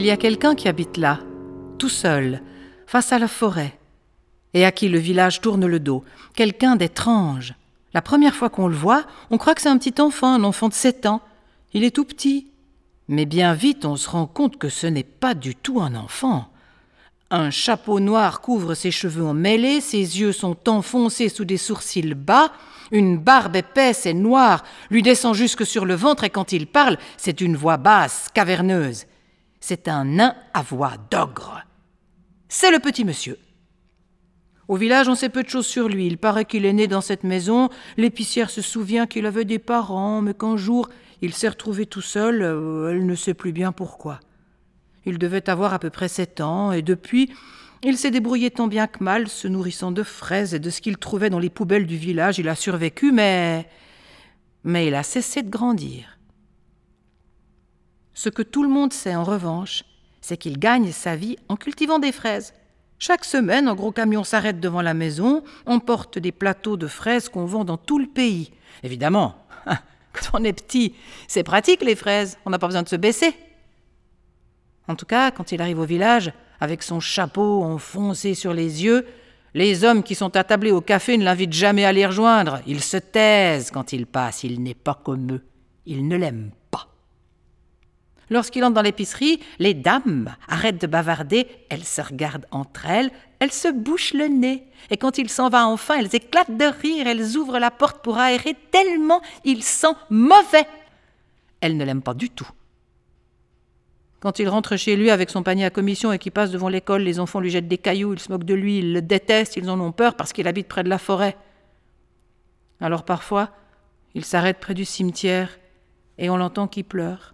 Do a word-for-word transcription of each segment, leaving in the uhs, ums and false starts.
y a quelqu'un qui habite là, tout seul, face à la forêt, et à qui le village tourne le dos. Quelqu'un d'étrange. La première fois qu'on le voit, on croit que c'est un petit enfant, un enfant de sept ans. Il est tout petit. Mais bien vite, on se rend compte que ce n'est pas du tout un enfant. Un chapeau noir couvre ses cheveux emmêlés, ses yeux sont enfoncés sous des sourcils bas, une barbe épaisse et noire lui descend jusque sur le ventre et quand il parle, c'est une voix basse, caverneuse. C'est un nain à voix d'ogre. C'est le petit monsieur. Au village, on sait peu de choses sur lui. Il paraît qu'il est né dans cette maison. L'épicière se souvient qu'il avait des parents, mais qu'un jour, il s'est retrouvé tout seul. Euh, elle ne sait plus bien pourquoi. Il devait avoir à peu près sept ans, et depuis, il s'est débrouillé tant bien que mal, se nourrissant de fraises et de ce qu'il trouvait dans les poubelles du village. Il a survécu, mais... mais il a cessé de grandir. Ce que tout le monde sait, en revanche, c'est qu'il gagne sa vie en cultivant des fraises. Chaque semaine, un gros camion s'arrête devant la maison, on porte des plateaux de fraises qu'on vend dans tout le pays. Évidemment, quand on est petit, c'est pratique les fraises, on n'a pas besoin de se baisser. En tout cas, quand il arrive au village, avec son chapeau enfoncé sur les yeux, les hommes qui sont attablés au café ne l'invitent jamais à les rejoindre. Ils se taisent quand il passe, il n'est pas comme eux, ils ne l'aiment pas. Lorsqu'il entre dans l'épicerie, les dames arrêtent de bavarder, elles se regardent entre elles, elles se bouchent le nez. Et quand il s'en va enfin, elles éclatent de rire, elles ouvrent la porte pour aérer tellement il sent mauvais. Elles ne l'aiment pas du tout. Quand il rentre chez lui avec son panier à commission et qu'il passe devant l'école, les enfants lui jettent des cailloux, ils se moquent de lui, ils le détestent, ils en ont peur parce qu'il habite près de la forêt. Alors parfois, il s'arrête près du cimetière et on l'entend qui pleure.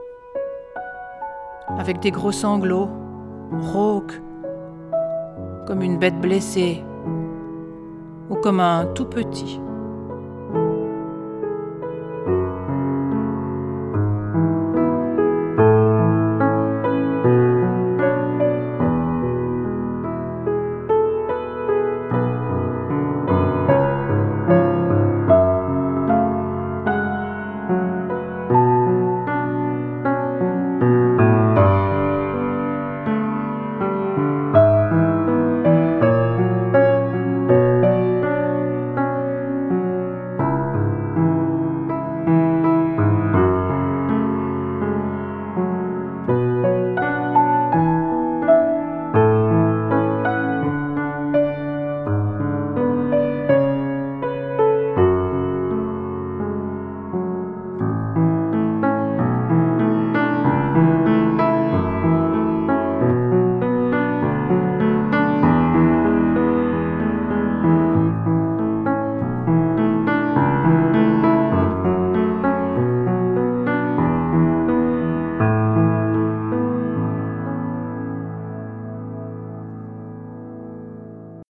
Avec des gros sanglots, rauques, comme une bête blessée ou comme un tout petit.